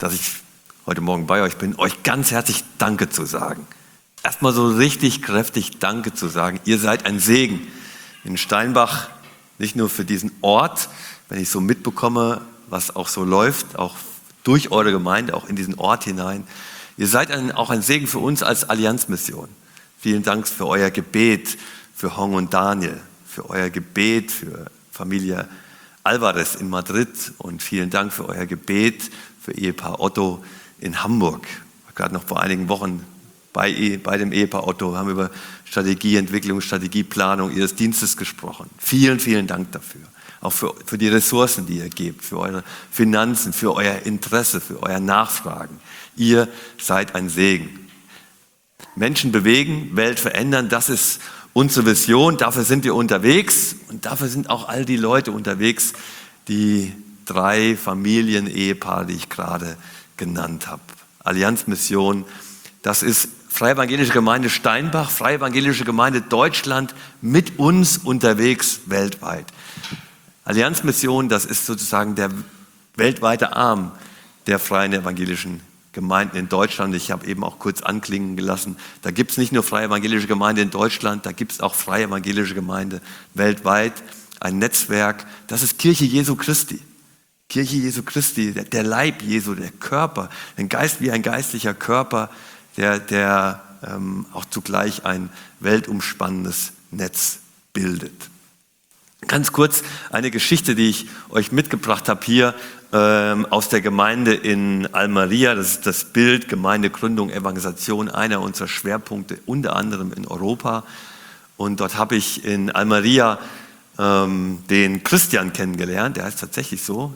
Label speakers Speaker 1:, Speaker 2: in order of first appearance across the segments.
Speaker 1: dass ich heute Morgen bei euch bin, euch ganz herzlich Danke zu sagen. Erstmal so richtig kräftig Danke zu sagen. Ihr seid ein Segen in Steinbach, nicht nur für diesen Ort, wenn ich so mitbekomme, was auch so läuft, auch durch eure Gemeinde, auch in diesen Ort hinein. Ihr seid auch ein Segen für uns als Allianzmission. Vielen Dank für euer Gebet für Hong und Daniel, für euer Gebet für Familie Alvarez in Madrid und vielen Dank für euer Gebet für Ehepaar Otto in Hamburg. Gerade noch vor einigen Wochen bei dem Ehepaar Otto haben wir über Strategieentwicklung, Strategieplanung ihres Dienstes gesprochen. Vielen, vielen Dank dafür. Auch für die Ressourcen, die ihr gebt, für eure Finanzen, für euer Interesse, für euer Nachfragen. Ihr seid ein Segen. Menschen bewegen, Welt verändern, das ist unsere Vision. Dafür sind wir unterwegs und dafür sind auch all die Leute unterwegs, die 3 Familien-Ehepaare, die ich gerade genannt habe. Allianzmission, das ist Freie Evangelische Gemeinde Steinbach, Freie Evangelische Gemeinde Deutschland mit uns unterwegs weltweit. Allianzmission, das ist sozusagen der weltweite Arm der Freien Evangelischen Gemeinden in Deutschland. Ich habe eben auch kurz anklingen gelassen, da gibt es nicht nur Freie Evangelische Gemeinde in Deutschland, da gibt es auch Freie Evangelische Gemeinde weltweit, ein Netzwerk, das ist Kirche Jesu Christi. Kirche Jesu Christi, der Leib Jesu, der Körper, ein Geist wie ein geistlicher Körper, der auch zugleich ein weltumspannendes Netz bildet. Ganz kurz eine Geschichte, die ich euch mitgebracht habe hier aus der Gemeinde in Almeria. Das ist das Bild Gemeindegründung, Evangelisation, einer unserer Schwerpunkte, unter anderem in Europa. Und dort habe ich in Almeria den Christian kennengelernt, der heißt tatsächlich so.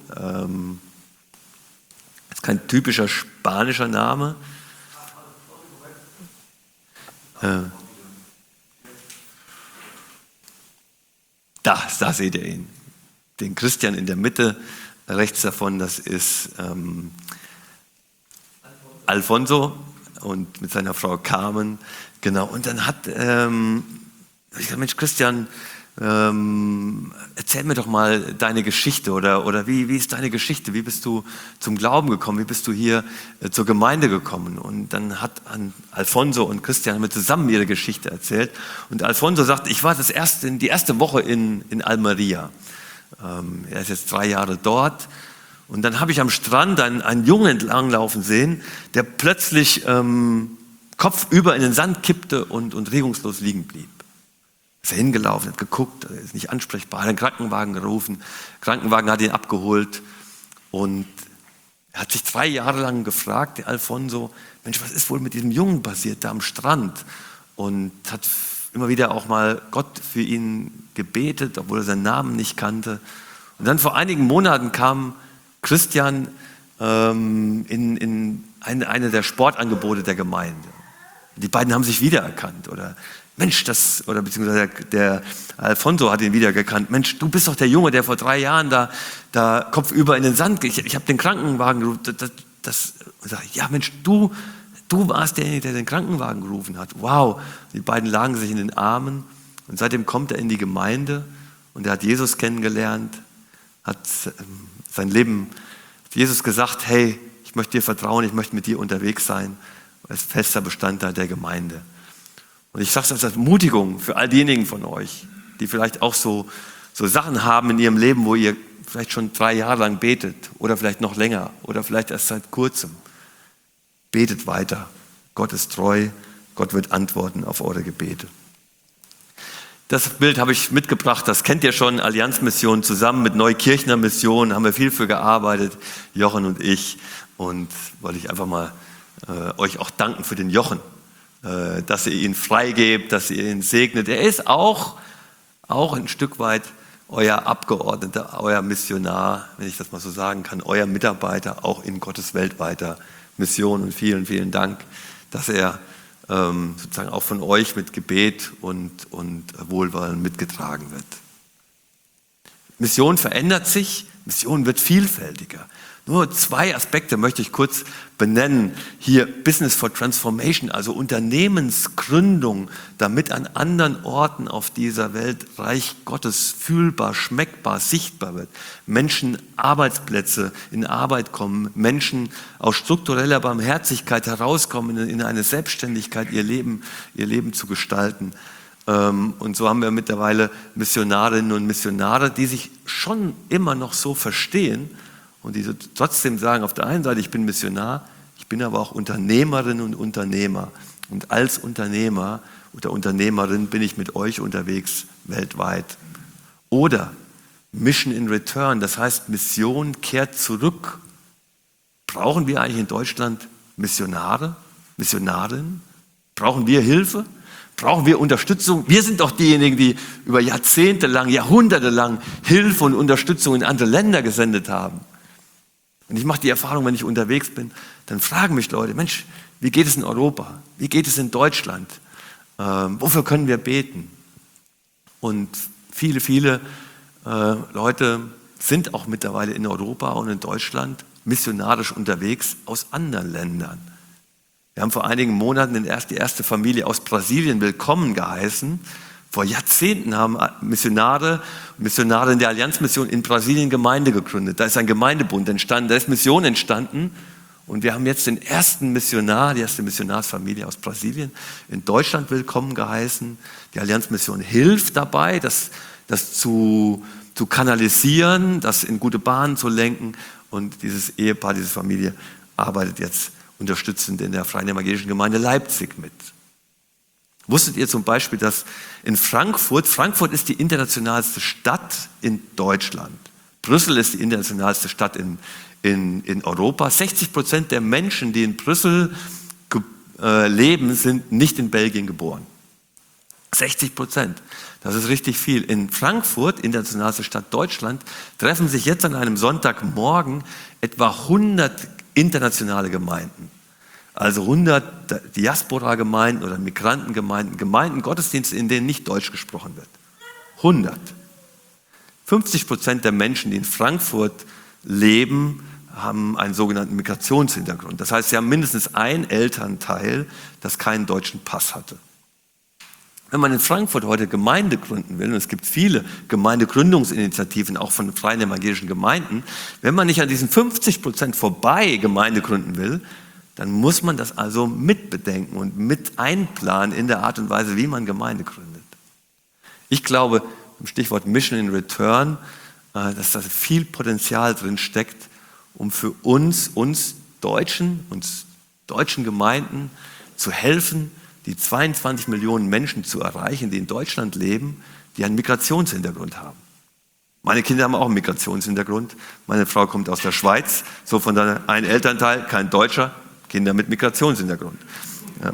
Speaker 1: Ist kein typischer spanischer Name. Da seht ihr ihn. Den Christian in der Mitte, rechts davon, das ist Alfonso und mit seiner Frau Carmen. Genau, und dann ich gesagt, Mensch Christian, erzähl mir doch mal deine Geschichte oder wie ist deine Geschichte? Wie bist du zum Glauben gekommen? Wie bist du hier zur Gemeinde gekommen? Und dann hat Alfonso und Christian mir zusammen ihre Geschichte erzählt. Und Alfonso sagt, ich war die erste Woche in Almeria. Er ist jetzt 3 Jahre dort. Und dann habe ich am Strand einen Jungen entlanglaufen sehen, der plötzlich kopfüber in den Sand kippte und regungslos liegen blieb. Ist er hingelaufen, hat geguckt, er ist nicht ansprechbar, hat einen Krankenwagen gerufen, der Krankenwagen hat ihn abgeholt und er hat sich 3 Jahre lang gefragt, der Alfonso, Mensch, was ist wohl mit diesem Jungen passiert da am Strand? Und hat immer wieder auch mal Gott für ihn gebetet, obwohl er seinen Namen nicht kannte. Und dann vor einigen Monaten kam Christian in eine der Sportangebote der Gemeinde. Die beiden haben sich wiedererkannt oder Mensch, beziehungsweise der Alfonso hat ihn wiedergekannt. Mensch, du bist doch der Junge, der vor 3 Jahren da kopfüber in den Sand geht. Ich habe den Krankenwagen gerufen. Ja Mensch, du warst derjenige, der den Krankenwagen gerufen hat. Wow. Die beiden lagen sich in den Armen und seitdem kommt er in die Gemeinde und er hat Jesus kennengelernt, hat sein Leben, hat Jesus gesagt, hey, ich möchte dir vertrauen, ich möchte mit dir unterwegs sein. Er ist fester Bestandteil der Gemeinde. Und ich sage es als Ermutigung für all diejenigen von euch, die vielleicht auch so Sachen haben in ihrem Leben, wo ihr vielleicht schon 3 Jahre lang betet oder vielleicht noch länger oder vielleicht erst seit kurzem. Betet weiter. Gott ist treu. Gott wird antworten auf eure Gebete. Das Bild habe ich mitgebracht, das kennt ihr schon, Allianzmission zusammen mit Neukirchner Mission, haben wir viel für gearbeitet, Jochen und ich. Und wollte ich einfach mal euch auch danken für den Jochen. Dass ihr ihn freigebt, dass ihr ihn segnet. Er ist auch ein Stück weit euer Abgeordneter, euer Missionar, wenn ich das mal so sagen kann, euer Mitarbeiter, auch in Gottes weltweiter Mission. Und vielen, vielen Dank, dass er sozusagen auch von euch mit Gebet und Wohlwollen mitgetragen wird. Mission verändert sich, Mission wird vielfältiger. Nur 2 Aspekte möchte ich kurz benennen. Hier Business for Transformation, also Unternehmensgründung, damit an anderen Orten auf dieser Welt Reich Gottes fühlbar, schmeckbar, sichtbar wird. Menschen Arbeitsplätze in Arbeit kommen, Menschen aus struktureller Barmherzigkeit herauskommen, in eine Selbstständigkeit ihr Leben zu gestalten. Und so haben wir mittlerweile Missionarinnen und Missionare, die sich schon immer noch so verstehen, und die trotzdem sagen, auf der einen Seite, ich bin Missionar, ich bin aber auch Unternehmerin und Unternehmer. Und als Unternehmer oder Unternehmerin bin ich mit euch unterwegs weltweit. Oder Mission in Return, das heißt, Mission kehrt zurück. Brauchen wir eigentlich in Deutschland Missionare, Missionarinnen? Brauchen wir Hilfe? Brauchen wir Unterstützung? Wir sind doch diejenigen, die über Jahrzehnte lang, Jahrhunderte lang Hilfe und Unterstützung in andere Länder gesendet haben. Und ich mache die Erfahrung, wenn ich unterwegs bin, dann fragen mich Leute, Mensch, wie geht es in Europa? Wie geht es in Deutschland? Wofür können wir beten? Und viele Leute sind auch mittlerweile in Europa und in Deutschland missionarisch unterwegs aus anderen Ländern. Wir haben vor einigen Monaten die erste Familie aus Brasilien willkommen geheißen. Vor Jahrzehnten haben Missionare und Missionarinnen der Allianzmission in Brasilien Gemeinde gegründet. Da ist ein Gemeindebund entstanden, da ist Mission entstanden. Und wir haben jetzt den ersten Missionar, die erste Missionarsfamilie aus Brasilien in Deutschland willkommen geheißen. Die Allianzmission hilft dabei, das zu kanalisieren, das in gute Bahnen zu lenken. Und dieses Ehepaar, diese Familie arbeitet jetzt unterstützend in der Freien Evangelischen Gemeinde Leipzig mit. Wusstet ihr zum Beispiel, dass in Frankfurt ist die internationalste Stadt in Deutschland. Brüssel ist die internationalste Stadt in Europa. 60% der Menschen, die in Brüssel leben, sind nicht in Belgien geboren. 60%. Das ist richtig viel. In Frankfurt, internationalste Stadt Deutschland, treffen sich jetzt an einem Sonntagmorgen etwa 100 internationale Gemeinden. Also 100 Diaspora-Gemeinden oder Migrantengemeinden, Gemeinden, Gottesdienste, in denen nicht Deutsch gesprochen wird. 100. 50% der Menschen, die in Frankfurt leben, haben einen sogenannten Migrationshintergrund. Das heißt, sie haben mindestens ein Elternteil, das keinen deutschen Pass hatte. Wenn man in Frankfurt heute Gemeinde gründen will, und es gibt viele Gemeindegründungsinitiativen, auch von freien evangelischen Gemeinden, wenn man nicht an diesen 50% vorbei Gemeinde gründen will, dann muss man das also mitbedenken und mit einplanen in der Art und Weise, wie man Gemeinde gründet. Ich glaube, im Stichwort Mission in Return, dass da viel Potenzial drin steckt, um für uns deutschen Gemeinden zu helfen, die 22 Millionen Menschen zu erreichen, die in Deutschland leben, die einen Migrationshintergrund haben. Meine Kinder haben auch einen Migrationshintergrund. Meine Frau kommt aus der Schweiz, so von daher ein Elternteil, kein Deutscher, Kinder mit Migrationshintergrund. Ja.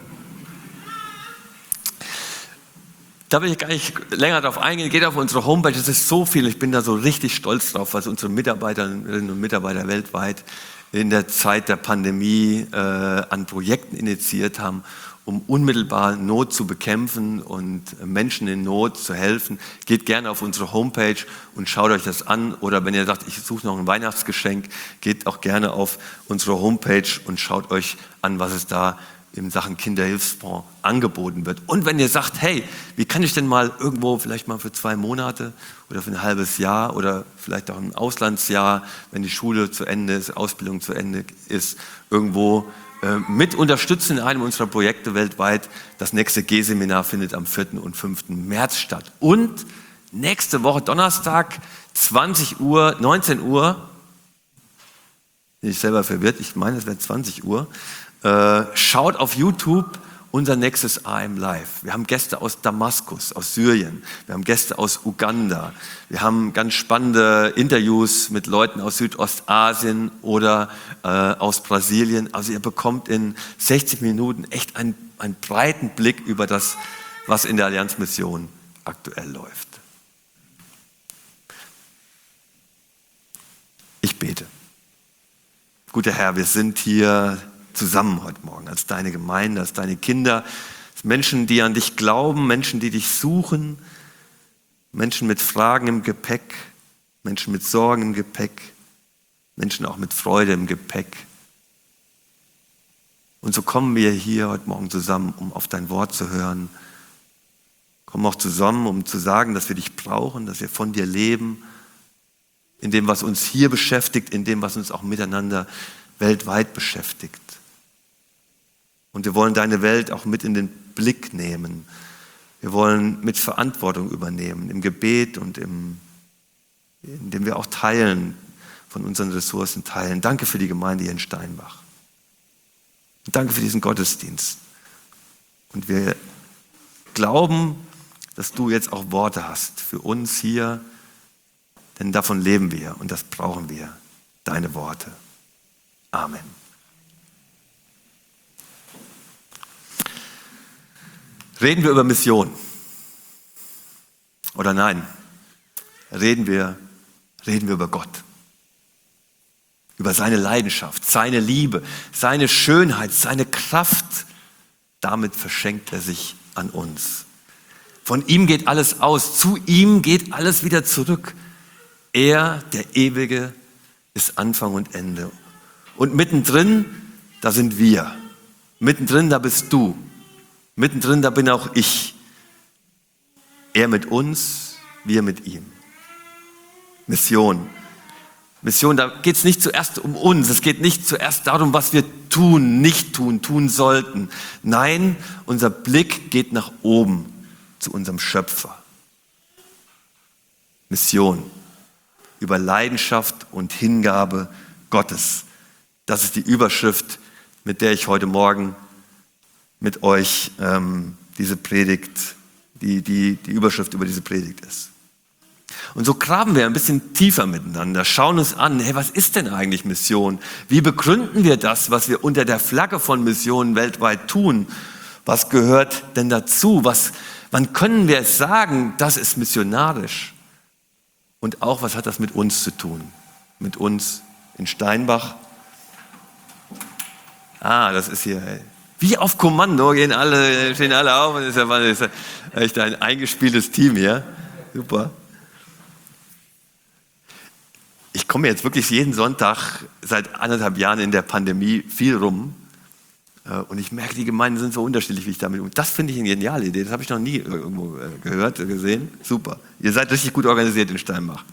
Speaker 1: Da will ich gar nicht länger darauf eingehen. Geht auf unsere Homepage, es ist so viel. Ich bin da so richtig stolz drauf, was unsere Mitarbeiterinnen und Mitarbeiter weltweit in der Zeit der Pandemie an Projekten initiiert haben, um unmittelbar Not zu bekämpfen und Menschen in Not zu helfen. Geht gerne auf unsere Homepage und schaut euch das an. Oder wenn ihr sagt, ich suche noch ein Weihnachtsgeschenk, geht auch gerne auf unsere Homepage und schaut euch an, was es da in Sachen Kinderhilfsfonds angeboten wird. Und wenn ihr sagt, hey, wie kann ich denn mal irgendwo, vielleicht mal für 2 Monate oder für ein halbes Jahr oder vielleicht auch ein Auslandsjahr, wenn die Schule zu Ende ist, Ausbildung zu Ende ist, irgendwo mit unterstützen in einem unserer Projekte weltweit. Das nächste G-Seminar findet am 4. und 5. März statt. Und nächste Woche Donnerstag, 19 Uhr, bin ich selber verwirrt, ich meine, es wäre 20 Uhr, schaut auf YouTube unser nächstes AM Live. Wir haben Gäste aus Damaskus, aus Syrien. Wir haben Gäste aus Uganda. Wir haben ganz spannende Interviews mit Leuten aus Südostasien oder aus Brasilien. Also ihr bekommt in 60 Minuten echt einen breiten Blick über das, was in der Allianzmission aktuell läuft. Ich bete. Guter Herr, wir sind hier zusammen heute Morgen als deine Gemeinde, als deine Kinder, als Menschen, die an dich glauben, Menschen, die dich suchen, Menschen mit Fragen im Gepäck, Menschen mit Sorgen im Gepäck, Menschen auch mit Freude im Gepäck. Und so kommen wir hier heute Morgen zusammen, um auf dein Wort zu hören. Kommen auch zusammen, um zu sagen, dass wir dich brauchen, dass wir von dir leben, in dem, was uns hier beschäftigt, in dem, was uns auch miteinander weltweit beschäftigt. Und wir wollen deine Welt auch mit in den Blick nehmen. Wir wollen mit Verantwortung übernehmen, im Gebet und indem wir auch teilen, von unseren Ressourcen teilen. Danke für die Gemeinde hier in Steinbach. Und danke für diesen Gottesdienst. Und wir glauben, dass du jetzt auch Worte hast für uns hier, denn davon leben wir und das brauchen wir, deine Worte. Amen. Reden wir über Mission? Oder nein? Reden wir über Gott? Über seine Leidenschaft, seine Liebe, seine Schönheit, seine Kraft. Damit verschenkt er sich an uns. Von ihm geht alles aus, zu ihm geht alles wieder zurück. Er, der Ewige, ist Anfang und Ende. Und mittendrin, da sind wir. Mittendrin, da bist du. Mittendrin, da bin auch ich. Er mit uns, wir mit ihm. Mission. Mission, da geht es nicht zuerst um uns. Es geht nicht zuerst darum, was wir tun, nicht tun, tun sollten. Nein, unser Blick geht nach oben zu unserem Schöpfer. Mission. Über Leidenschaft und Hingabe Gottes. Das ist die Überschrift, mit der ich heute Morgen mit euch diese Predigt, die Überschrift über diese Predigt ist. Und so graben wir ein bisschen tiefer miteinander, schauen uns an, hey, was ist denn eigentlich Mission? Wie begründen wir das, was wir unter der Flagge von Missionen weltweit tun? Was gehört denn dazu? Wann können wir es sagen, das ist missionarisch? Und auch, was hat das mit uns zu tun? Mit uns in Steinbach? Das ist hier, hey. Wie auf Kommando stehen alle auf. Das ist ja echt ein eingespieltes Team hier. Super. Ich komme jetzt wirklich jeden Sonntag seit 1,5 Jahren in der Pandemie viel rum. Und ich merke, die Gemeinden sind so unterschiedlich, wie ich damit umgehe. Das finde ich eine geniale Idee. Das habe ich noch nie irgendwo gehört, gesehen. Super. Ihr seid richtig gut organisiert in Steinbach.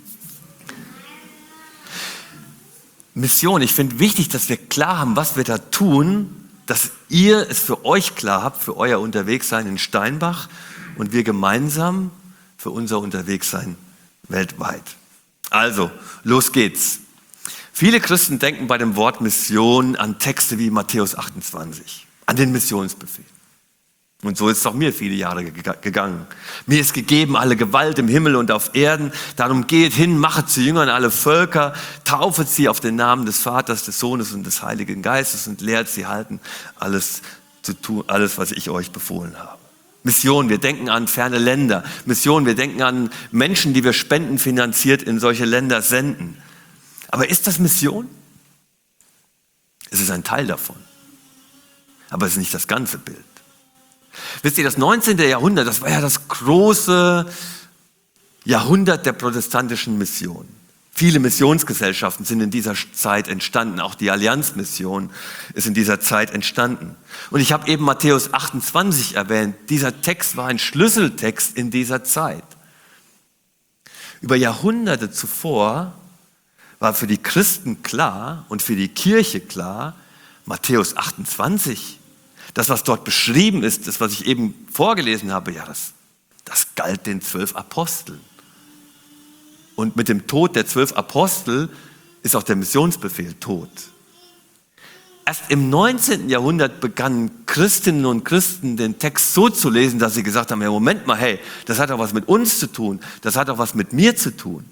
Speaker 1: Mission. Ich finde wichtig, dass wir klar haben, was wir da tun, dass ihr es für euch klar habt, für euer Unterwegssein in Steinbach und wir gemeinsam für unser Unterwegssein weltweit. Also, los geht's. Viele Christen denken bei dem Wort Mission an Texte wie Matthäus 28, an den Missionsbefehl. Und so ist es auch mir viele Jahre gegangen. Mir ist gegeben alle Gewalt im Himmel und auf Erden. Darum geht hin, machet zu Jüngern alle Völker, taufet sie auf den Namen des Vaters, des Sohnes und des Heiligen Geistes und lehrt sie halten, alles zu tun, alles, was ich euch befohlen habe. Mission, wir denken an ferne Länder. Mission, wir denken an Menschen, die wir spendenfinanziert in solche Länder senden. Aber ist das Mission? Es ist ein Teil davon. Aber es ist nicht das ganze Bild. Wisst ihr, das 19. Jahrhundert, das war ja das große Jahrhundert der protestantischen Mission. Viele Missionsgesellschaften sind in dieser Zeit entstanden. Auch die Allianzmission ist in dieser Zeit entstanden. Und ich habe eben Matthäus 28 erwähnt. Dieser Text war ein Schlüsseltext in dieser Zeit. Über Jahrhunderte zuvor war für die Christen klar und für die Kirche klar, Matthäus 28, das, was dort beschrieben ist, das, was ich eben vorgelesen habe, ja, das galt den 12 Aposteln. Und mit dem Tod der 12 Apostel ist auch der Missionsbefehl tot. Erst im 19. Jahrhundert begannen Christinnen und Christen den Text so zu lesen, dass sie gesagt haben, ja, Moment mal, hey, das hat auch was mit uns zu tun, das hat auch was mit mir zu tun.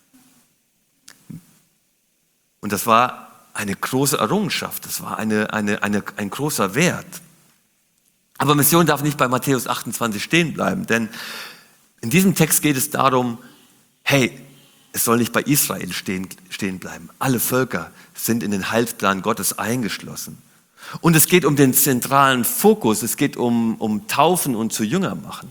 Speaker 1: Und das war eine große Errungenschaft, das war ein großer Wert. Aber Mission darf nicht bei Matthäus 28 stehen bleiben, denn in diesem Text geht es darum, hey, es soll nicht bei Israel stehen bleiben. Alle Völker sind in den Heilsplan Gottes eingeschlossen. Und es geht um den zentralen Fokus, es geht um Taufen und zu Jünger machen.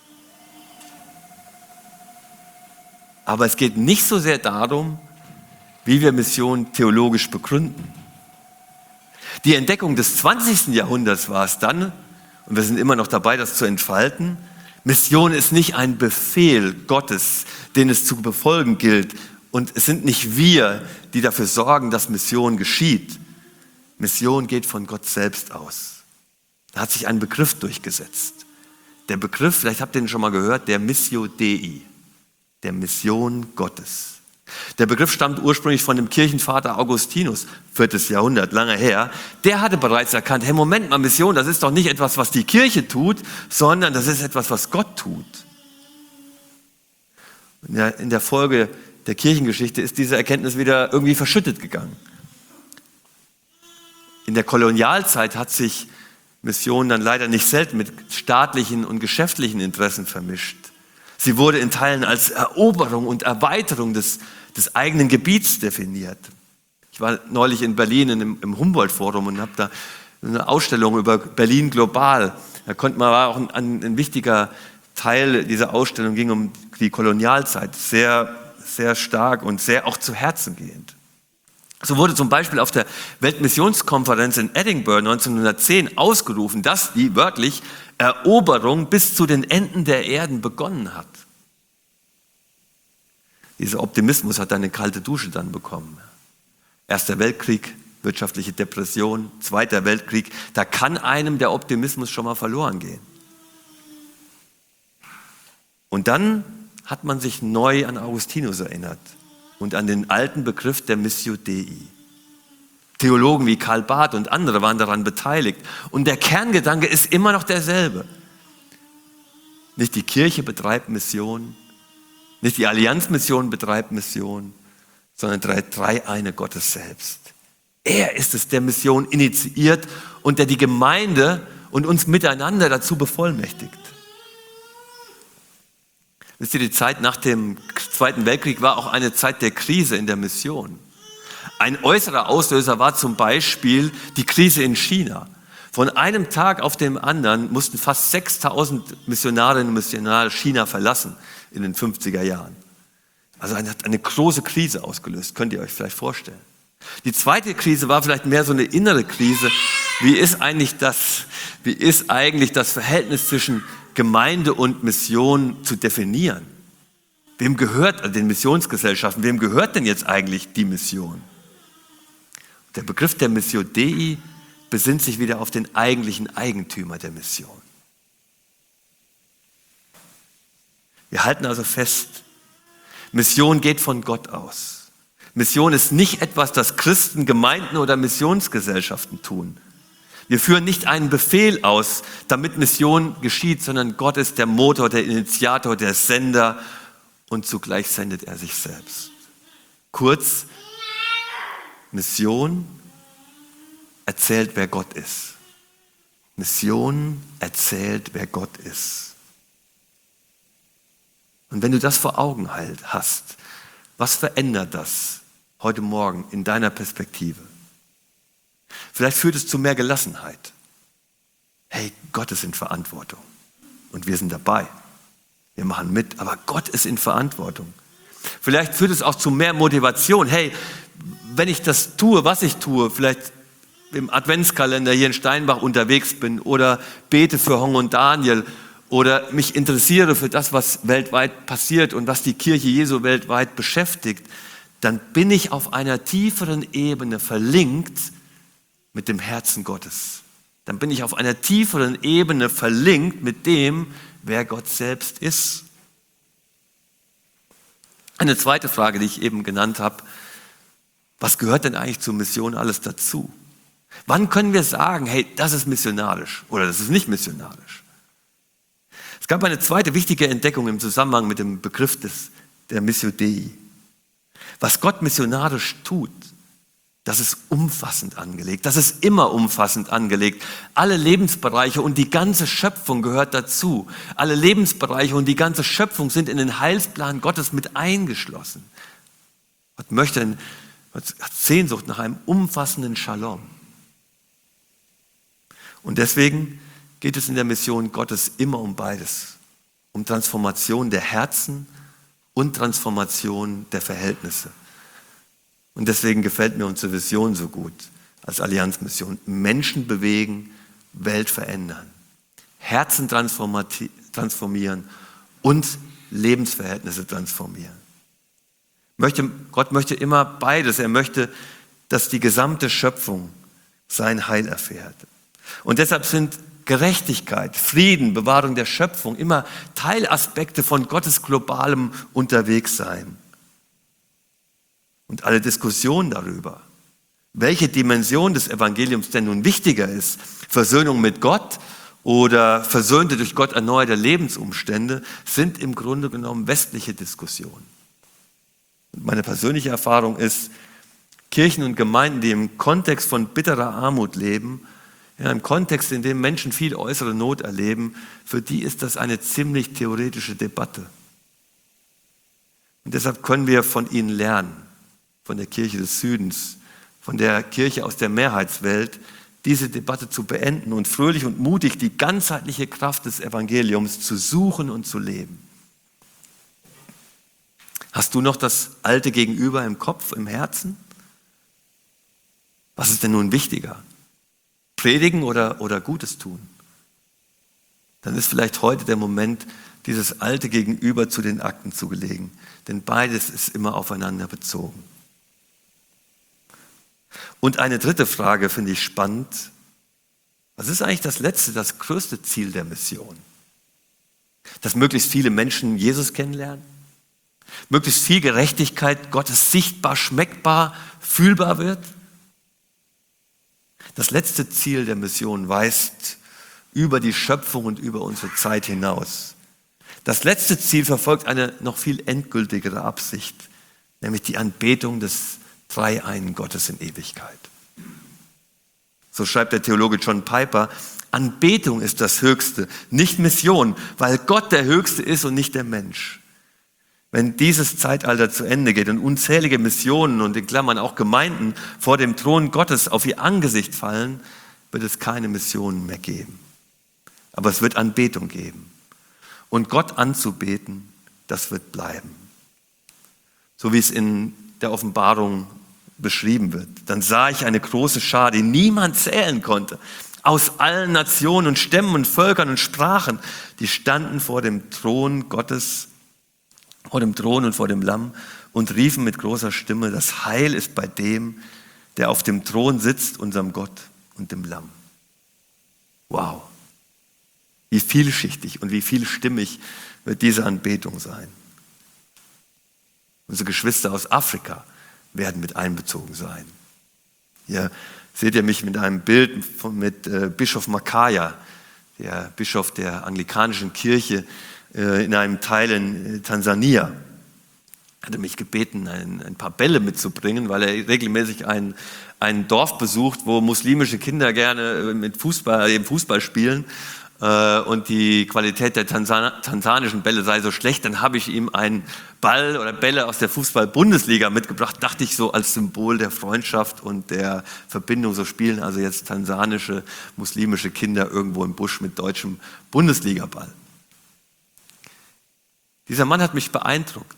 Speaker 1: Aber es geht nicht so sehr darum, wie wir Mission theologisch begründen. Die Entdeckung des 20. Jahrhunderts war es dann, und wir sind immer noch dabei, das zu entfalten: Mission ist nicht ein Befehl Gottes, den es zu befolgen gilt. Und es sind nicht wir, die dafür sorgen, dass Mission geschieht. Mission geht von Gott selbst aus. Da hat sich ein Begriff durchgesetzt. Der Begriff, vielleicht habt ihr ihn schon mal gehört, der Missio Dei, der Mission Gottes. Der Begriff stammt ursprünglich von dem Kirchenvater Augustinus, 4. Jahrhundert, lange her. Der hatte bereits erkannt, hey, Moment mal, Mission, das ist doch nicht etwas, was die Kirche tut, sondern das ist etwas, was Gott tut. In der Folge der Kirchengeschichte ist diese Erkenntnis wieder irgendwie verschüttet gegangen. In der Kolonialzeit hat sich Mission dann leider nicht selten mit staatlichen und geschäftlichen Interessen vermischt. Sie wurde in Teilen als Eroberung und Erweiterung des eigenen Gebiets definiert. Ich war neulich in Berlin im Humboldt-Forum und habe da eine Ausstellung über Berlin global. War auch ein wichtiger Teil dieser Ausstellung, ging um die Kolonialzeit, sehr, sehr stark und sehr auch zu Herzen gehend. So wurde zum Beispiel auf der Weltmissionskonferenz in Edinburgh 1910 ausgerufen, dass die wörtlich Eroberung bis zu den Enden der Erden begonnen hat. Dieser Optimismus hat eine kalte Dusche dann bekommen. Erster Weltkrieg, wirtschaftliche Depression, Zweiter Weltkrieg, da kann einem der Optimismus schon mal verloren gehen. Und dann hat man sich neu an Augustinus erinnert und an den alten Begriff der Missio Dei. Theologen wie Karl Barth und andere waren daran beteiligt. Und der Kerngedanke ist immer noch derselbe. Nicht die Kirche betreibt Mission, nicht die Allianzmission betreibt Mission, sondern der dreieine Gottes selbst. Er ist es, der Mission initiiert und der die Gemeinde und uns miteinander dazu bevollmächtigt. Wisst ihr, die Zeit nach dem Zweiten Weltkrieg war auch eine Zeit der Krise in der Mission. Ein äußerer Auslöser war zum Beispiel die Krise in China. Von einem Tag auf den anderen mussten fast 6.000 Missionarinnen und Missionare China verlassen in den 50er Jahren. Also hat eine große Krise ausgelöst, könnt ihr euch vielleicht vorstellen. Die zweite Krise war vielleicht mehr so eine innere Krise. Wie ist eigentlich das Verhältnis zwischen Gemeinde und Mission zu definieren? Wem gehört, den Missionsgesellschaften, wem gehört denn jetzt eigentlich die Mission? Der Begriff der Missio Dei besinnt sich wieder auf den eigentlichen Eigentümer der Mission. Wir halten also fest, Mission geht von Gott aus. Mission ist nicht etwas, das Christen, Gemeinden oder Missionsgesellschaften tun. Wir führen nicht einen Befehl aus, damit Mission geschieht, sondern Gott ist der Motor, der Initiator, der Sender und zugleich sendet er sich selbst. Kurz, Mission erzählt, wer Gott ist. Mission erzählt, wer Gott ist. Und wenn du das vor Augen hast, was verändert das heute Morgen in deiner Perspektive? Vielleicht führt es zu mehr Gelassenheit. Hey, Gott ist in Verantwortung und wir sind dabei. Wir machen mit, aber Gott ist in Verantwortung. Vielleicht führt es auch zu mehr Motivation. Hey, wenn ich das tue, was ich tue, vielleicht im Adventskalender hier in Steinbach unterwegs bin oder bete für Hong und Daniel oder mich interessiere für das, was weltweit passiert und was die Kirche Jesu weltweit beschäftigt, dann bin ich auf einer tieferen Ebene verlinkt mit dem Herzen Gottes. Dann bin ich auf einer tieferen Ebene verlinkt mit dem, wer Gott selbst ist. Eine zweite Frage, die ich eben genannt habe: Was gehört denn eigentlich zur Mission alles dazu? Wann können wir sagen, hey, das ist missionarisch oder das ist nicht missionarisch? Es gab eine zweite wichtige Entdeckung im Zusammenhang mit dem Begriff der Missio Dei. Was Gott missionarisch tut, das ist umfassend angelegt, das ist immer umfassend angelegt. Alle Lebensbereiche und die ganze Schöpfung gehört dazu. Alle Lebensbereiche und die ganze Schöpfung sind in den Heilsplan Gottes mit eingeschlossen. Gott hat Sehnsucht nach einem umfassenden Shalom. Und deswegen geht es in der Mission Gottes immer um beides. Um Transformation der Herzen und Transformation der Verhältnisse. Und deswegen gefällt mir unsere Vision so gut als Allianzmission. Menschen bewegen, Welt verändern, Herzen transformieren und Lebensverhältnisse transformieren. Gott möchte immer beides. Er möchte, dass die gesamte Schöpfung sein Heil erfährt. Und deshalb sind Gerechtigkeit, Frieden, Bewahrung der Schöpfung immer Teilaspekte von Gottes globalem Unterwegssein. Und alle Diskussionen darüber, welche Dimension des Evangeliums denn nun wichtiger ist, Versöhnung mit Gott oder versöhnte durch Gott erneuerte Lebensumstände, sind im Grunde genommen westliche Diskussionen. Und meine persönliche Erfahrung ist, Kirchen und Gemeinden, die im Kontext von bitterer Armut leben, ja, im Kontext, in dem Menschen viel äußere Not erleben, für die ist das eine ziemlich theoretische Debatte. Und deshalb können wir von ihnen lernen, von der Kirche des Südens, von der Kirche aus der Mehrheitswelt, diese Debatte zu beenden und fröhlich und mutig die ganzheitliche Kraft des Evangeliums zu suchen und zu leben. Hast du noch das alte Gegenüber im Kopf, im Herzen? Was ist denn nun wichtiger? Predigen oder Gutes tun? Dann ist vielleicht heute der Moment, dieses alte Gegenüber zu den Akten zu legen. Denn beides ist immer aufeinander bezogen. Und eine dritte Frage finde ich spannend. Was ist eigentlich das größte Ziel der Mission? Dass möglichst viele Menschen Jesus kennenlernen? Möglichst viel Gerechtigkeit Gottes sichtbar, schmeckbar, fühlbar wird? Das letzte Ziel der Mission weist über die Schöpfung und über unsere Zeit hinaus. Das letzte Ziel verfolgt eine noch viel endgültigere Absicht, nämlich die Anbetung des Dreieinen Gottes in Ewigkeit. So schreibt der Theologe John Piper, Anbetung ist das Höchste, nicht Mission, weil Gott der Höchste ist und nicht der Mensch. Wenn dieses Zeitalter zu Ende geht und unzählige Missionen und in Klammern auch Gemeinden vor dem Thron Gottes auf ihr Angesicht fallen, wird es keine Missionen mehr geben. Aber es wird Anbetung geben. Und Gott anzubeten, das wird bleiben. So wie es in der Offenbarung beschrieben wird. Dann sah ich eine große Schar, die niemand zählen konnte, aus allen Nationen und Stämmen und Völkern und Sprachen, die standen vor dem Thron Gottes, vor dem Thron und vor dem Lamm und riefen mit großer Stimme, das Heil ist bei dem, der auf dem Thron sitzt, unserem Gott und dem Lamm. Wow, wie vielschichtig und wie vielstimmig wird diese Anbetung sein. Unsere Geschwister aus Afrika werden mit einbezogen sein. Hier seht ihr mich mit einem Bild mit Bischof Makaya, der Bischof der anglikanischen Kirche in einem Teil in Tansania. Er hatte mich gebeten, ein paar Bälle mitzubringen, weil er regelmäßig ein Dorf besucht, wo muslimische Kinder gerne mit Fußball spielen und die Qualität der tansanischen Bälle sei so schlecht, dann habe ich ihm einen Ball oder Bälle aus der Fußball-Bundesliga mitgebracht, dachte ich so als Symbol der Freundschaft und der Verbindung. So spielen also jetzt tansanische, muslimische Kinder irgendwo im Busch mit deutschem Bundesligaball. Dieser Mann hat mich beeindruckt.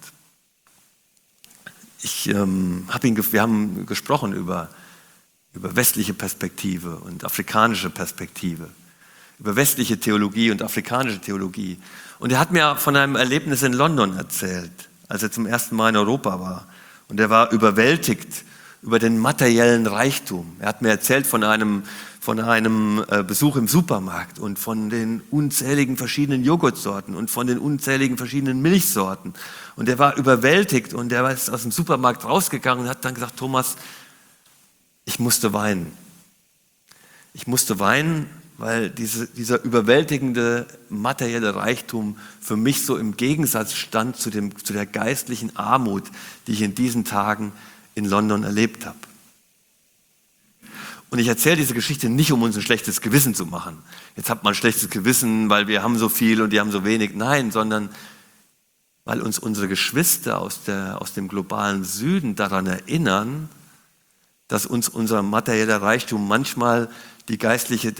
Speaker 1: Wir haben gesprochen über westliche Perspektive und afrikanische Perspektive, über westliche Theologie und afrikanische Theologie. Und er hat mir von einem Erlebnis in London erzählt, als er zum ersten Mal in Europa war. Und er war überwältigt über den materiellen Reichtum. Er hat mir erzählt von einem Besuch im Supermarkt und von den unzähligen verschiedenen Joghurtsorten und von den unzähligen verschiedenen Milchsorten. Und er war überwältigt und er ist aus dem Supermarkt rausgegangen und hat dann gesagt, Thomas, ich musste weinen. Ich musste weinen, weil dieser überwältigende materielle Reichtum für mich so im Gegensatz stand zu der geistlichen Armut, die ich in diesen Tagen in London erlebt habe. Und ich erzähle diese Geschichte nicht, um uns ein schlechtes Gewissen zu machen. Jetzt hat man ein schlechtes Gewissen, weil wir haben so viel und die haben so wenig. Nein, sondern weil uns unsere Geschwister aus dem globalen Süden daran erinnern, dass uns unser materieller Reichtum manchmal die geistliche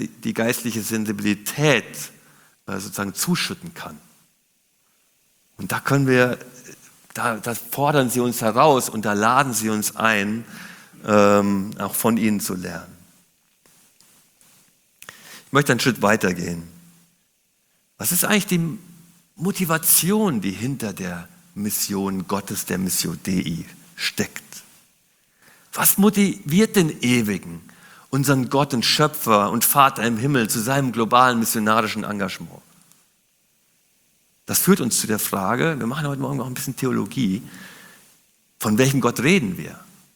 Speaker 1: Sensibilität sozusagen zuschütten kann. Und da können wir Da fordern sie uns heraus und da laden sie uns ein, auch von ihnen zu lernen. Ich möchte einen Schritt weitergehen. Was ist eigentlich die Motivation, die hinter der Mission Gottes, der Missio Dei, steckt? Was motiviert den Ewigen, unseren Gott und Schöpfer und Vater im Himmel, zu seinem globalen missionarischen Engagement? Das führt uns zu der Frage, wir machen heute Morgen noch ein bisschen Theologie, von welchem Gott reden wir?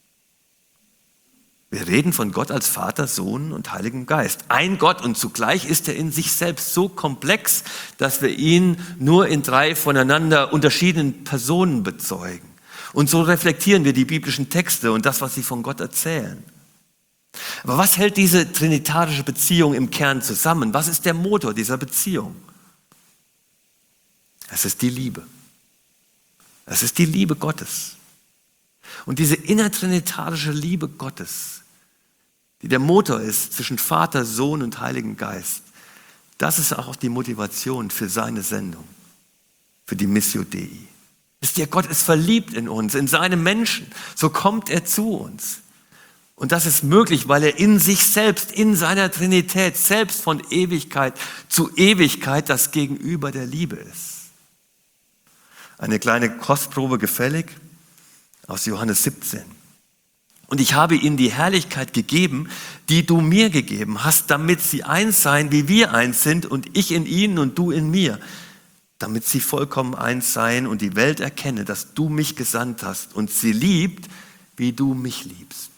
Speaker 1: Wir reden von Gott als Vater, Sohn und Heiligen Geist. Ein Gott, und zugleich ist er in sich selbst so komplex, dass wir ihn nur in 3 voneinander unterschiedlichen Personen bezeugen. Und so reflektieren wir die biblischen Texte und das, was sie von Gott erzählen. Aber was hält diese trinitarische Beziehung im Kern zusammen? Was ist der Motor dieser Beziehung? Es ist die Liebe. Es ist die Liebe Gottes. Und diese innertrinitarische Liebe Gottes, die der Motor ist zwischen Vater, Sohn und Heiligen Geist, das ist auch die Motivation für seine Sendung, für die Missio Dei. Wisst ihr, Gott ist verliebt in uns, in seine Menschen. So kommt er zu uns. Und das ist möglich, weil er in sich selbst, in seiner Trinität, selbst von Ewigkeit zu Ewigkeit das Gegenüber der Liebe ist. Eine kleine Kostprobe gefällig aus Johannes 17. Und ich habe ihnen die Herrlichkeit gegeben, die du mir gegeben hast, damit sie eins seien, wie wir eins sind, und ich in ihnen und du in mir, damit sie vollkommen eins seien und die Welt erkenne, dass du mich gesandt hast und sie liebt, wie du mich liebst.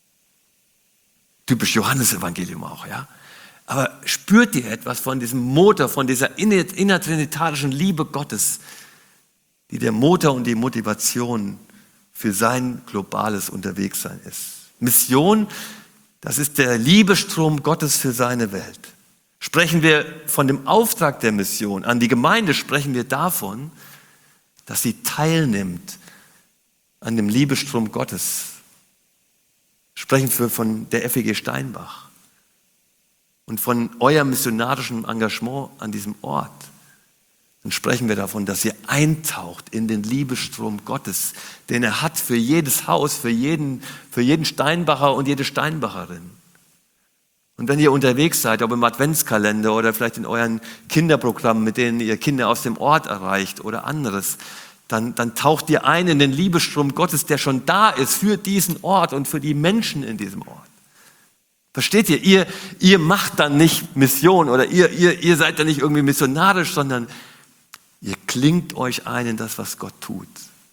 Speaker 1: Typisch Johannesevangelium auch, ja. Aber spürt ihr etwas von diesem Motor, von dieser innertrinitarischen Liebe Gottes, die der Motor und die Motivation für sein globales Unterwegssein ist? Mission, das ist der Liebestrom Gottes für seine Welt. Sprechen wir von dem Auftrag der Mission an die Gemeinde, sprechen wir davon, dass sie teilnimmt an dem Liebestrom Gottes. Sprechen wir von der FEG Steinbach und von eurem missionarischen Engagement an diesem Ort. Dann sprechen wir davon, dass ihr eintaucht in den Liebestrom Gottes, den er hat für jedes Haus, für jeden Steinbacher und jede Steinbacherin. Und wenn ihr unterwegs seid, ob im Adventskalender oder vielleicht in euren Kinderprogrammen, mit denen ihr Kinder aus dem Ort erreicht oder anderes, dann taucht ihr ein in den Liebestrom Gottes, der schon da ist für diesen Ort und für die Menschen in diesem Ort. Versteht ihr? Ihr macht dann nicht Mission oder ihr seid dann nicht irgendwie missionarisch, sondern ihr klingt euch ein in das, was Gott tut.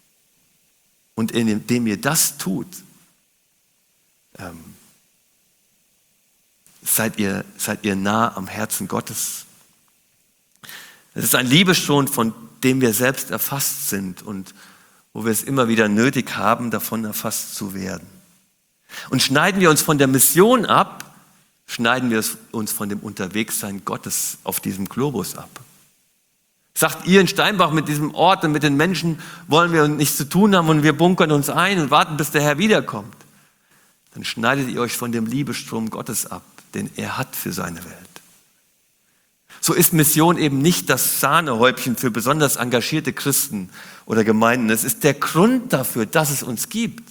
Speaker 1: Und indem ihr das tut, seid ihr nah am Herzen Gottes. Es ist ein Liebestrom, von dem wir selbst erfasst sind und wo wir es immer wieder nötig haben, davon erfasst zu werden. Und schneiden wir uns von der Mission ab, schneiden wir uns von dem Unterwegssein Gottes auf diesem Globus ab. Sagt ihr in Steinbach, mit diesem Ort und mit den Menschen wollen wir nichts zu tun haben und wir bunkern uns ein und warten, bis der Herr wiederkommt. Dann schneidet ihr euch von dem Liebestrom Gottes ab, den er hat für seine Welt. So ist Mission eben nicht das Sahnehäubchen für besonders engagierte Christen oder Gemeinden. Es ist der Grund dafür, dass es uns gibt.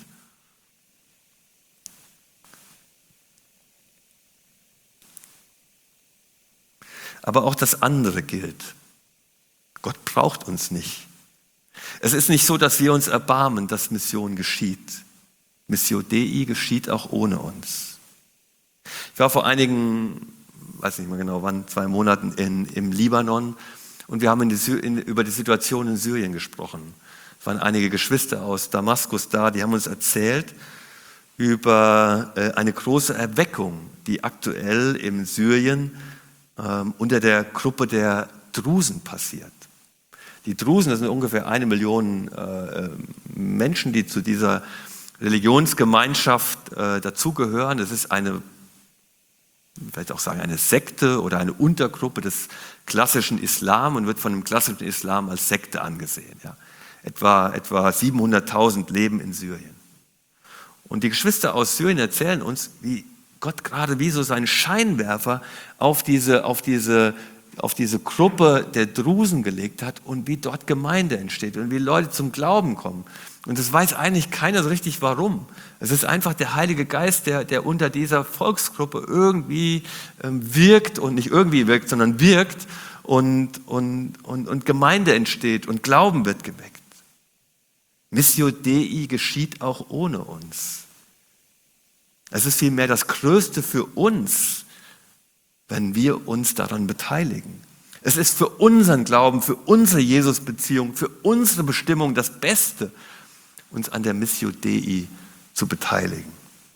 Speaker 1: Aber auch das andere gilt. Gott braucht uns nicht. Es ist nicht so, dass wir uns erbarmen, dass Mission geschieht. Missio Dei geschieht auch ohne uns. Ich war vor einigen, weiß nicht mehr genau wann, 2 Monaten im Libanon und wir haben über die Situation in Syrien gesprochen. Es waren einige Geschwister aus Damaskus da, die haben uns erzählt über eine große Erweckung, die aktuell in Syrien unter der Gruppe der Drusen passiert. Die Drusen, das sind ungefähr 1 Million Menschen, die zu dieser Religionsgemeinschaft dazugehören. Das ist vielleicht auch sagen, eine Sekte oder eine Untergruppe des klassischen Islam und wird von dem klassischen Islam als Sekte angesehen. Ja. Etwa 700.000 leben in Syrien. Und die Geschwister aus Syrien erzählen uns, wie Gott gerade wie so seinen Scheinwerfer auf diese auf diese Gruppe der Drusen gelegt hat und wie dort Gemeinde entsteht und wie Leute zum Glauben kommen. Und das weiß eigentlich keiner so richtig warum. Es ist einfach der Heilige Geist, der unter dieser Volksgruppe irgendwie wirkt und nicht irgendwie wirkt, sondern wirkt und Gemeinde entsteht und Glauben wird geweckt. Missio Dei geschieht auch ohne uns. Es ist vielmehr das Größte für uns, wenn wir uns daran beteiligen. Es ist für unseren Glauben, für unsere Jesus-Beziehung, für unsere Bestimmung das Beste, uns an der Missio Dei zu beteiligen.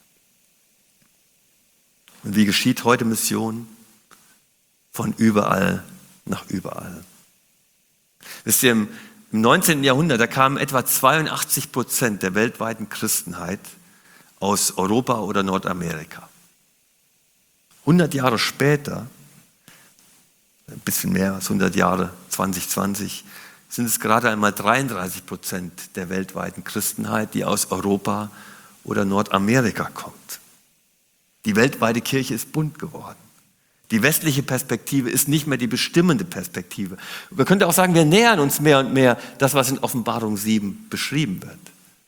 Speaker 1: Und wie geschieht heute Mission? Von überall nach überall. Wisst ihr, im 19. Jahrhundert, da kamen etwa 82% der weltweiten Christenheit aus Europa oder Nordamerika. 100 Jahre später, ein bisschen mehr als 100 Jahre, 2020, sind es gerade einmal 33% der weltweiten Christenheit, die aus Europa oder Nordamerika kommt. Die weltweite Kirche ist bunt geworden. Die westliche Perspektive ist nicht mehr die bestimmende Perspektive. Man könnte auch sagen, wir nähern uns mehr und mehr das, was in Offenbarung 7 beschrieben wird.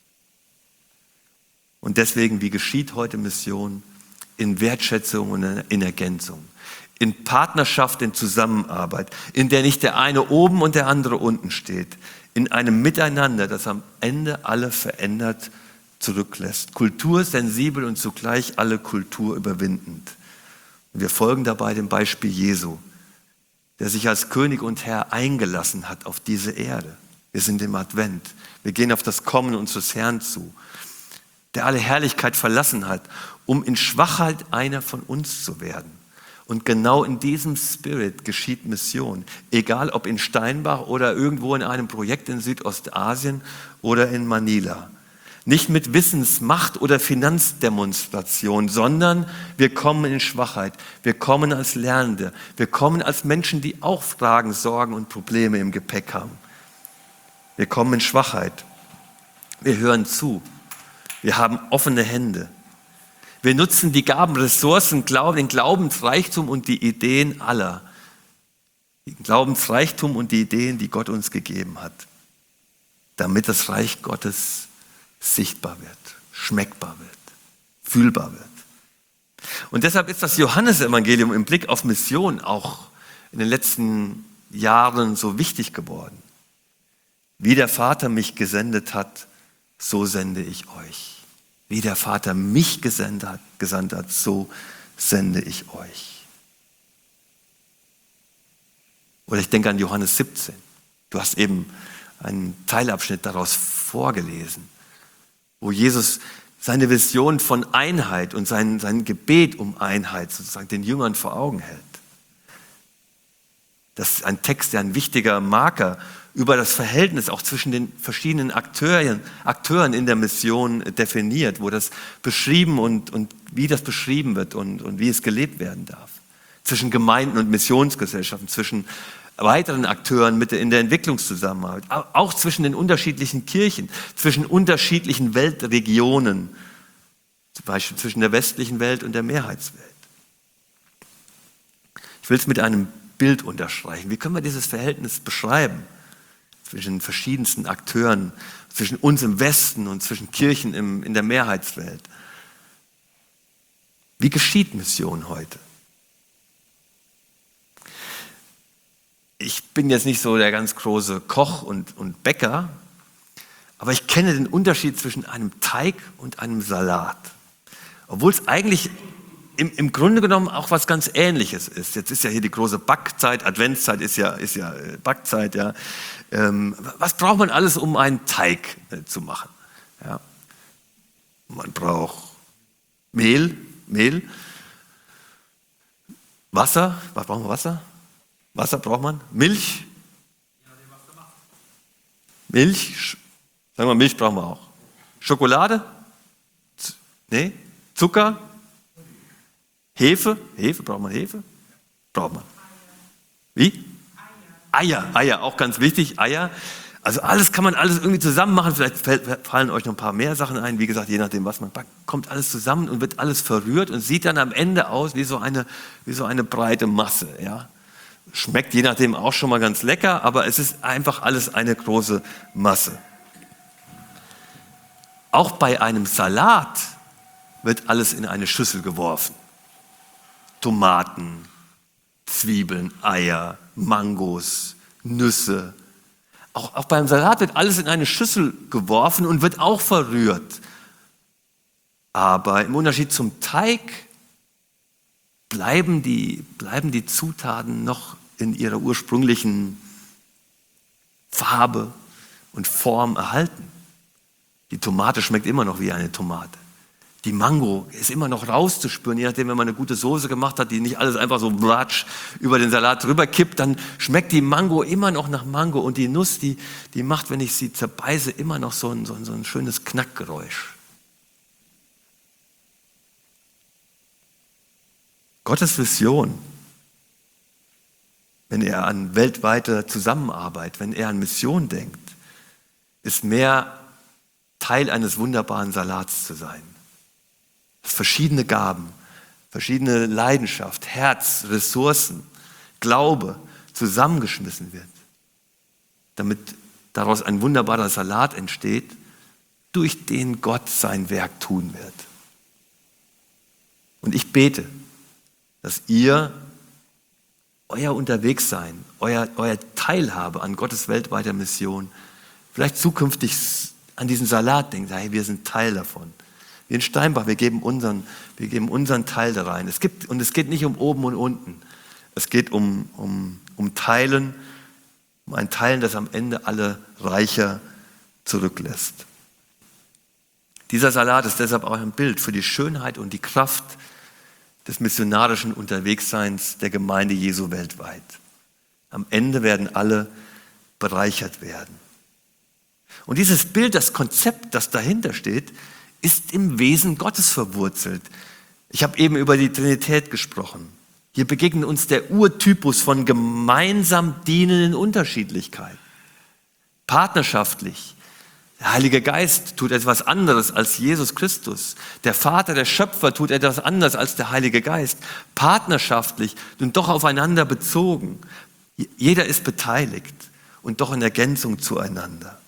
Speaker 1: Und deswegen, wie geschieht heute Mission? In Wertschätzung und in Ergänzung, in Partnerschaft, in Zusammenarbeit, in der nicht der eine oben und der andere unten steht, in einem Miteinander, das am Ende alle verändert zurücklässt. Kultursensibel und zugleich alle Kultur überwindend. Und wir folgen dabei dem Beispiel Jesu, der sich als König und Herr eingelassen hat auf diese Erde. Wir sind im Advent. Wir gehen auf das Kommen unseres Herrn zu, der alle Herrlichkeit verlassen hat, um in Schwachheit einer von uns zu werden. Und genau in diesem Spirit geschieht Mission. Egal ob in Steinbach oder irgendwo in einem Projekt in Südostasien oder in Manila. Nicht mit Wissensmacht oder Finanzdemonstration, sondern wir kommen in Schwachheit. Wir kommen als Lernende. Wir kommen als Menschen, die auch Fragen, Sorgen und Probleme im Gepäck haben. Wir kommen in Schwachheit. Wir hören zu. Wir haben offene Hände. Wir nutzen die Gaben, Ressourcen, den Glaubensreichtum und die Ideen aller. Den Glaubensreichtum und die Ideen, die Gott uns gegeben hat, damit das Reich Gottes sichtbar wird, schmeckbar wird, fühlbar wird. Und deshalb ist das Johannesevangelium im Blick auf Mission auch in den letzten Jahren so wichtig geworden. Wie der Vater mich gesendet hat, so sende ich euch. Wie der Vater mich gesandt hat, so sende ich euch. Oder ich denke an Johannes 17. Du hast eben einen Teilabschnitt daraus vorgelesen, wo Jesus seine Vision von Einheit und sein Gebet um Einheit sozusagen den Jüngern vor Augen hält. Das ist ein Text, der ein wichtiger Marker über das Verhältnis auch zwischen den verschiedenen Akteuren in der Mission definiert, wo das beschrieben und wie das beschrieben wird und wie es gelebt werden darf. Zwischen Gemeinden und Missionsgesellschaften, zwischen weiteren Akteuren in der Entwicklungszusammenarbeit, auch zwischen den unterschiedlichen Kirchen, zwischen unterschiedlichen Weltregionen, zum Beispiel zwischen der westlichen Welt und der Mehrheitswelt. Ich will es mit einem Bild unterstreichen. Wie können wir dieses Verhältnis beschreiben? Zwischen verschiedensten Akteuren, zwischen uns im Westen und zwischen Kirchen in der Mehrheitswelt. Wie geschieht Mission heute? Ich bin jetzt nicht so der ganz große Koch und Bäcker, aber ich kenne den Unterschied zwischen einem Teig und einem Salat. Obwohl es eigentlich im Grunde genommen auch was ganz Ähnliches ist. Jetzt ist ja hier die große Backzeit, Adventszeit ist ja Backzeit, ja. Was braucht man alles, um einen Teig zu machen? Ja. Man braucht Mehl, Wasser, was braucht man Wasser? Wasser braucht man, Milch, sagen wir Milch brauchen wir auch. Schokolade? Nee, Zucker? Hefe, braucht man Hefe? Braucht man. Wie? Eier, auch ganz wichtig, Eier. Also kann man alles irgendwie zusammen machen. Vielleicht fallen euch noch ein paar mehr Sachen ein. Wie gesagt, je nachdem, was man packt, kommt alles zusammen und wird alles verrührt und sieht dann am Ende aus wie so eine breite Masse. Ja? Schmeckt je nachdem auch schon mal ganz lecker, aber es ist einfach alles eine große Masse. Auch bei einem Salat wird alles in eine Schüssel geworfen. Tomaten, Zwiebeln, Eier, Mangos, Nüsse. Auch beim Salat wird alles in eine Schüssel geworfen und wird auch verrührt. Aber im Unterschied zum Teig bleiben die Zutaten noch in ihrer ursprünglichen Farbe und Form erhalten. Die Tomate schmeckt immer noch wie eine Tomate. Die Mango ist immer noch rauszuspüren, je nachdem, wenn man eine gute Soße gemacht hat, die nicht alles einfach so blatsch über den Salat drüber kippt, dann schmeckt die Mango immer noch nach Mango und die Nuss, die macht, wenn ich sie zerbeiße, immer noch so ein schönes Knackgeräusch. Gottes Vision, wenn er an weltweite Zusammenarbeit, wenn er an Mission denkt, ist mehr Teil eines wunderbaren Salats zu sein. Verschiedene Gaben, verschiedene Leidenschaft, Herz, Ressourcen, Glaube zusammengeschmissen wird, damit daraus ein wunderbarer Salat entsteht, durch den Gott sein Werk tun wird. Und ich bete, dass ihr euer Unterwegssein, euer Teilhabe an Gottes weltweiter Mission, vielleicht zukünftig an diesen Salat denkt, hey, wir sind Teil davon. Wir in Steinbach, wir geben unseren Teil da rein. Es geht nicht um oben und unten. Es geht um Teilen, um ein Teilen, das am Ende alle reicher zurücklässt. Dieser Salat ist deshalb auch ein Bild für die Schönheit und die Kraft des missionarischen Unterwegsseins der Gemeinde Jesu weltweit. Am Ende werden alle bereichert werden. Und dieses Bild, das Konzept, das dahinter steht, ist im Wesen Gottes verwurzelt. Ich habe eben über die Trinität gesprochen. Hier begegnet uns der Urtypus von gemeinsam dienenden Unterschiedlichkeit. Partnerschaftlich. Der Heilige Geist tut etwas anderes als Jesus Christus. Der Vater, der Schöpfer, tut etwas anderes als der Heilige Geist. Partnerschaftlich und doch aufeinander bezogen. Jeder ist beteiligt und doch in Ergänzung zueinander.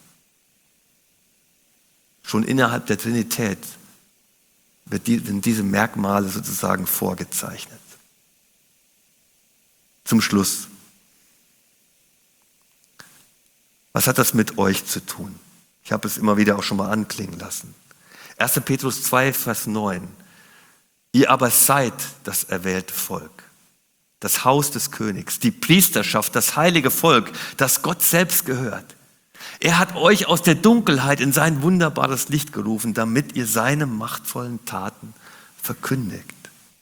Speaker 1: Schon innerhalb der Trinität sind diese Merkmale sozusagen vorgezeichnet. Zum Schluss. Was hat das mit euch zu tun? Ich habe es immer wieder auch schon mal anklingen lassen. 1. Petrus 2, Vers 9. Ihr aber seid das erwählte Volk, das Haus des Königs, die Priesterschaft, das heilige Volk, das Gott selbst gehört. Er hat euch aus der Dunkelheit in sein wunderbares Licht gerufen, damit ihr seine machtvollen Taten verkündigt.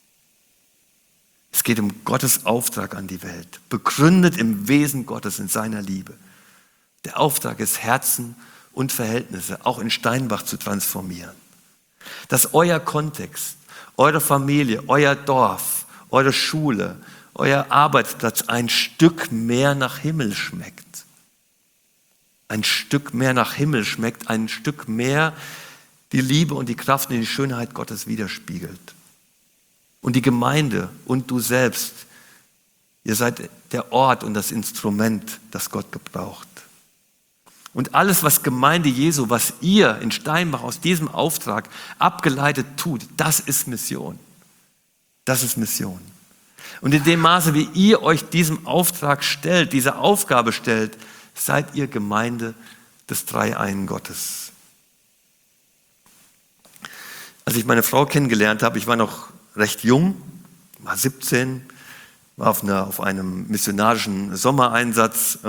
Speaker 1: Es geht um Gottes Auftrag an die Welt, begründet im Wesen Gottes, in seiner Liebe. Der Auftrag ist, Herzen und Verhältnisse auch in Steinbach zu transformieren. Dass euer Kontext, eure Familie, euer Dorf, eure Schule, euer Arbeitsplatz ein Stück mehr nach Himmel schmeckt. Ein Stück mehr nach Himmel schmeckt, ein Stück mehr die Liebe und die Kraft und die Schönheit Gottes widerspiegelt. Und die Gemeinde und du selbst, ihr seid der Ort und das Instrument, das Gott gebraucht. Und alles, was Gemeinde Jesu, was ihr in Steinbach aus diesem Auftrag abgeleitet tut, das ist Mission. Das ist Mission. Und in dem Maße, wie ihr euch diesem Auftrag stellt, dieser Aufgabe stellt, seid ihr Gemeinde des Dreieinen Gottes. Als ich meine Frau kennengelernt habe, ich war noch recht jung, war 17, war auf einem missionarischen Sommereinsatz,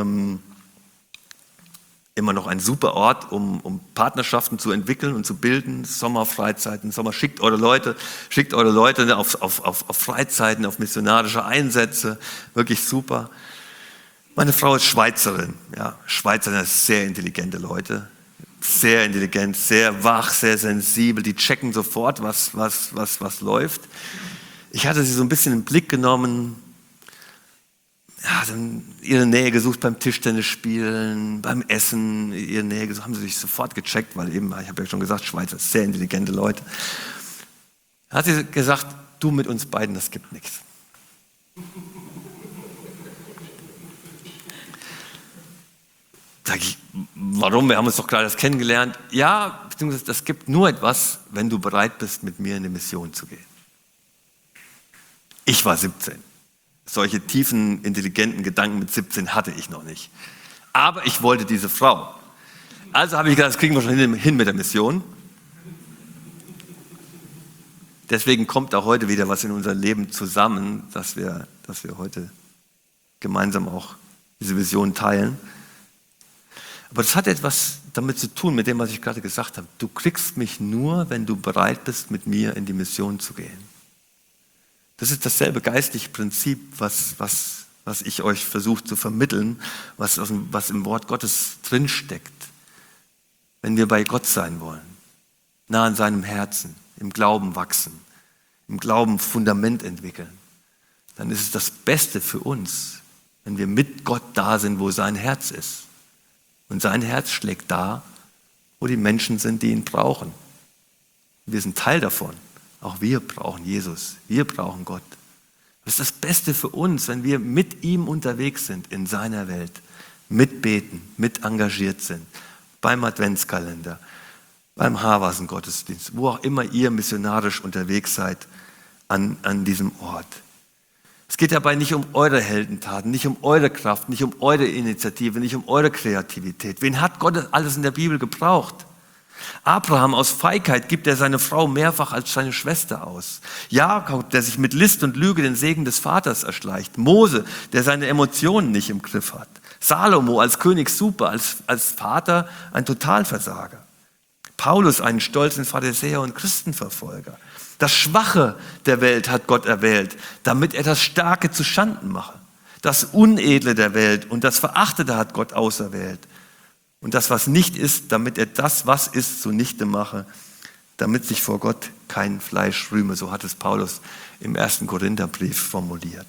Speaker 1: immer noch ein super Ort, um Partnerschaften zu entwickeln und zu bilden. Sommerfreizeiten, schickt eure Leute auf Freizeiten, auf missionarische Einsätze, wirklich super. Meine Frau ist Schweizerin. Ja, Schweizer sind sehr intelligente Leute, sehr intelligent, sehr wach, sehr sensibel. Die checken sofort, was läuft. Ich hatte sie so ein bisschen im Blick genommen, ja, dann ihre Nähe gesucht beim Tischtennis spielen, beim Essen, ihre Nähe gesucht, haben sie sich sofort gecheckt, weil eben, ich habe ja schon gesagt, Schweizer, sehr intelligente Leute. Da hat sie gesagt, du mit uns beiden, das gibt nichts. Warum? Wir haben uns doch gerade erst kennengelernt. Ja, beziehungsweise das gibt nur etwas, wenn du bereit bist, mit mir in die Mission zu gehen. Ich war 17. Solche tiefen, intelligenten Gedanken mit 17 hatte ich noch nicht. Aber ich wollte diese Frau. Also habe ich gedacht, das kriegen wir schon hin mit der Mission. Deswegen kommt auch heute wieder was in unser Leben zusammen, dass wir heute gemeinsam auch diese Vision teilen. Aber das hat etwas damit zu tun, mit dem, was ich gerade gesagt habe. Du kriegst mich nur, wenn du bereit bist, mit mir in die Mission zu gehen. Das ist dasselbe geistliche Prinzip, was ich euch versuche zu vermitteln, was im Wort Gottes drinsteckt. Wenn wir bei Gott sein wollen, nah an seinem Herzen, im Glauben wachsen, im Glauben Fundament entwickeln, dann ist es das Beste für uns, wenn wir mit Gott da sind, wo sein Herz ist. Und sein Herz schlägt da, wo die Menschen sind, die ihn brauchen. Wir sind Teil davon. Auch wir brauchen Jesus. Wir brauchen Gott. Das ist das Beste für uns, wenn wir mit ihm unterwegs sind in seiner Welt, mitbeten, mit engagiert sind, beim Adventskalender, beim Haarwasen-Gottesdienst, wo auch immer ihr missionarisch unterwegs seid an diesem Ort. Es geht dabei nicht um eure Heldentaten, nicht um eure Kraft, nicht um eure Initiative, nicht um eure Kreativität. Wen hat Gott alles in der Bibel gebraucht? Abraham, aus Feigheit gibt er seine Frau mehrfach als seine Schwester aus. Jakob, der sich mit List und Lüge den Segen des Vaters erschleicht. Mose, der seine Emotionen nicht im Griff hat. Salomo als König super, als Vater ein Totalversager. Paulus einen stolzen Pharisäer und Christenverfolger. Das Schwache der Welt hat Gott erwählt, damit er das Starke zu Schanden mache. Das Unedle der Welt und das Verachtete hat Gott auserwählt. Und das, was nicht ist, damit er das, was ist, zunichte mache, damit sich vor Gott kein Fleisch rühme. So hat es Paulus im 1. Korintherbrief formuliert.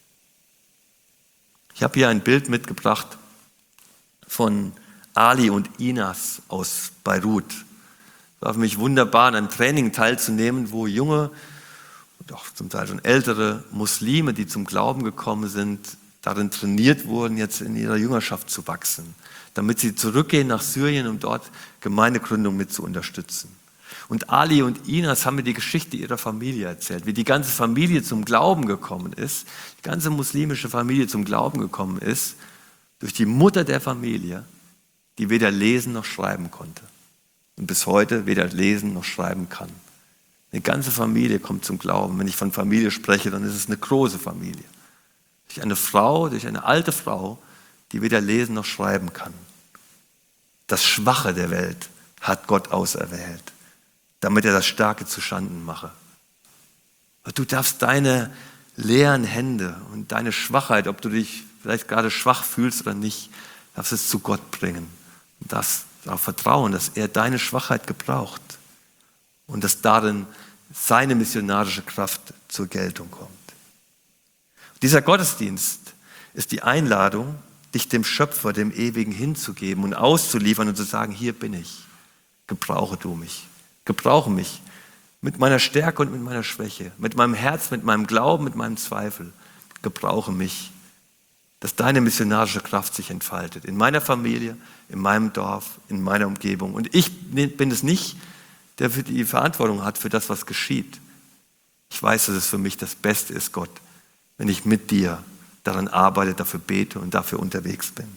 Speaker 1: Ich habe hier ein Bild mitgebracht von Ali und Inas aus Beirut. Es war für mich wunderbar, an einem Training teilzunehmen, wo junge und auch zum Teil schon ältere Muslime, die zum Glauben gekommen sind, darin trainiert wurden, jetzt in ihrer Jüngerschaft zu wachsen, damit sie zurückgehen nach Syrien, um dort Gemeindegründung mit zu unterstützen. Und Ali und Inas haben mir die Geschichte ihrer Familie erzählt, wie die ganze Familie zum Glauben gekommen ist, die ganze muslimische Familie zum Glauben gekommen ist, durch die Mutter der Familie, die weder lesen noch schreiben konnte und bis heute weder lesen noch schreiben kann. Eine ganze Familie kommt zum Glauben. Wenn ich von Familie spreche, dann ist es eine große Familie. Durch eine Frau, durch eine alte Frau, die weder lesen noch schreiben kann. Das Schwache der Welt hat Gott auserwählt, damit er das Starke zu Schanden mache. Du darfst deine leeren Hände und deine Schwachheit, ob du dich vielleicht gerade schwach fühlst oder nicht, darfst es zu Gott bringen. Und darfst darauf vertrauen, dass er deine Schwachheit gebraucht und dass darin seine missionarische Kraft zur Geltung kommt. Dieser Gottesdienst ist die Einladung, dich dem Schöpfer, dem Ewigen hinzugeben und auszuliefern und zu sagen, hier bin ich, gebrauche du mich, gebrauche mich mit meiner Stärke und mit meiner Schwäche, mit meinem Herz, mit meinem Glauben, mit meinem Zweifel, gebrauche mich, dass deine missionarische Kraft sich entfaltet, in meiner Familie, in meinem Dorf, in meiner Umgebung. Und ich bin es nicht, der für die Verantwortung hat für das, was geschieht. Ich weiß, dass es für mich das Beste ist, Gott, wenn ich mit dir daran arbeite, dafür bete und dafür unterwegs bin.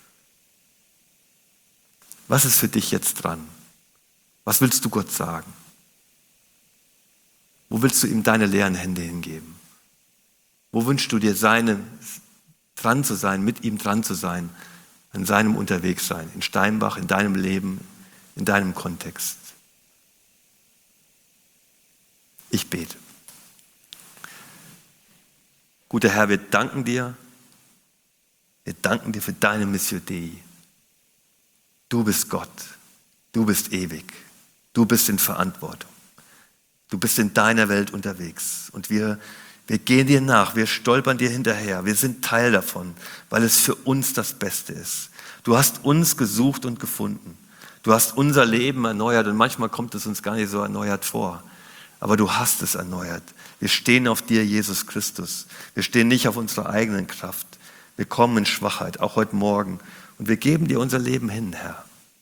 Speaker 1: Was ist für dich jetzt dran? Was willst du Gott sagen? Wo willst du ihm deine leeren Hände hingeben? Wo wünschst du dir dran zu sein, mit ihm dran zu sein, an seinem Unterwegssein, in Steinbach, in deinem Leben, in deinem Kontext? Ich bete. Guter Herr, wir danken dir für deine Missio Dei. Du bist Gott, du bist ewig, du bist in Verantwortung, du bist in deiner Welt unterwegs und wir gehen dir nach, wir stolpern dir hinterher, wir sind Teil davon, weil es für uns das Beste ist. Du hast uns gesucht und gefunden, du hast unser Leben erneuert und manchmal kommt es uns gar nicht so erneuert vor. Aber du hast es erneuert. Wir stehen auf dir, Jesus Christus. Wir stehen nicht auf unserer eigenen Kraft. Wir kommen in Schwachheit, auch heute Morgen. Und wir geben dir unser Leben hin, Herr.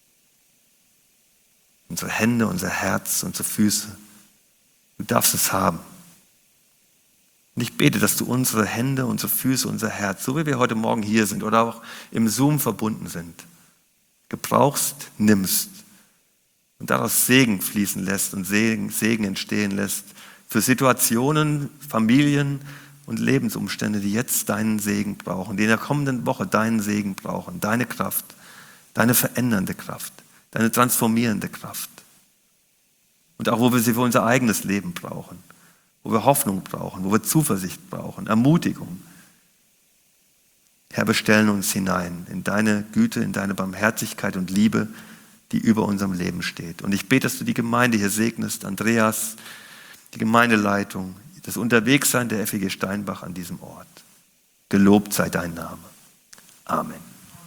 Speaker 1: unsere Hände, unser Herz, unsere Füße. Du darfst es haben. Und ich bete, dass du unsere Hände, unsere Füße, unser Herz, so wie wir heute Morgen hier sind oder auch im Zoom verbunden sind, gebrauchst, nimmst und daraus Segen fließen lässt und Segen entstehen lässt für Situationen, Familien und Lebensumstände, die jetzt deinen Segen brauchen, die in der kommenden Woche deinen Segen brauchen, deine Kraft, deine verändernde Kraft, deine transformierende Kraft. Und auch wo wir sie für unser eigenes Leben brauchen, wo wir Hoffnung brauchen, wo wir Zuversicht brauchen, Ermutigung. Herr, wir stellen uns hinein in deine Güte, in deine Barmherzigkeit und Liebe, die über unserem Leben steht. Und ich bete, dass du die Gemeinde hier segnest, Andreas, die Gemeindeleitung, das Unterwegssein der FEG Steinbach an diesem Ort. Gelobt sei dein Name. Amen.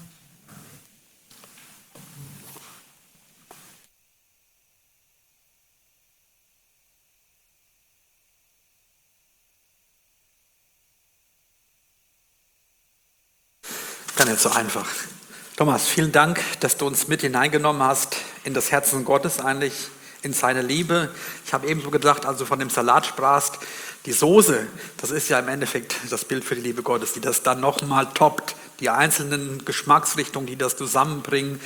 Speaker 2: Gar nicht so einfach. Thomas, vielen Dank, dass du uns mit hineingenommen hast in das Herzen Gottes eigentlich, in seine Liebe. Ich habe eben so gedacht, als du von dem Salat sprachst, die Soße, das ist ja im Endeffekt das Bild für die Liebe Gottes, die das dann nochmal toppt. Die einzelnen Geschmacksrichtungen, die das zusammenbringen.